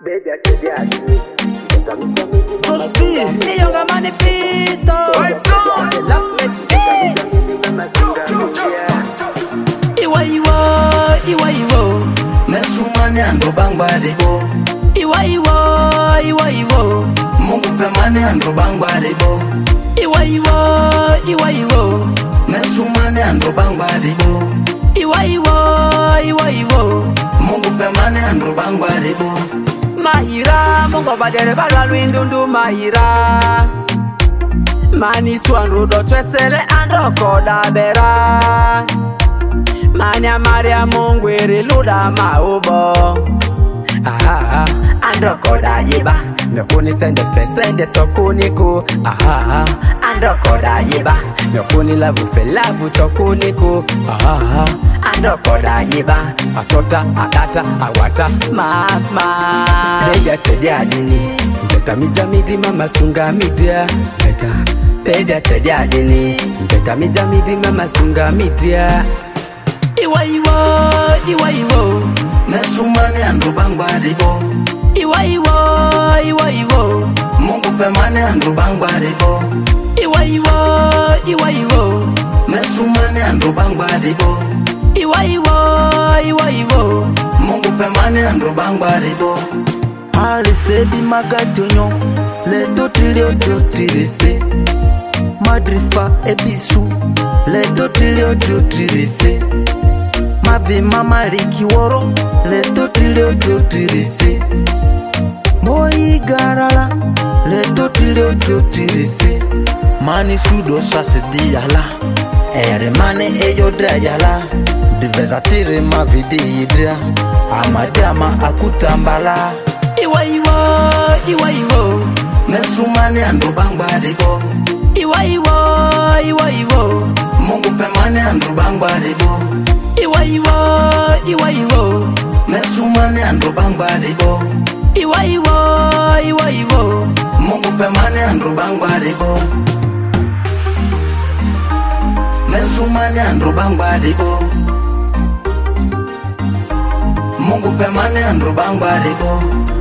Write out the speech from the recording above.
Baby, I tell you, Just be the younger manifesto. Iwa iwo. Mesumane ando bangba debo. Iwa iwo. Mungu femane ando bangba debo. Iwa iwo. Mesumane ando bangba debo. Iwa iwo. Mungu femane ando bangba debo. Mahira mungo badere balwindundu mahira. Mani swanru do twesele andro koda bera. Manya Maria mungwere luda maubo. Andro koda yeba. Mekuni sende fesende tokuniko. Andro koda yeba. Mekuni labu felabu tokuniko. Andro koda yeba. Atota, adata, awata, mama. Deja tedia dini. Beta mija midi mama sunga midia. Beta. Deja tedia dini. Beta mija midi mama sunga midia. Iwa iwo. Mesumane ando bangba debo. Iwa iwo. Mungu femane ando bangba debo. Iwa iwo. Mesumane ando bangba debo. Iwa iwo. Mungu femane ando bangba debo. Alisebi magatonyo leto tirirese. Madrifa ebisu leto tirirese. Mavi mama riki woro leto tirirese. Moi garala leto tirirese. Mani sudo sasidi yala. Ere mane eyo dra yala. Diversatire ma vidi yidra. Amadama akutambala. Iwa iwo. Mesumane ando bangba debo. Iwa iwo. Mungu femane ando bangba debo. Iwa iwo. Mesumane ando bangba debo. Iwa iwo. Mungu femane ando bangba debo. Mesumane ando bangba debo. Mungu femane ando bangba debo.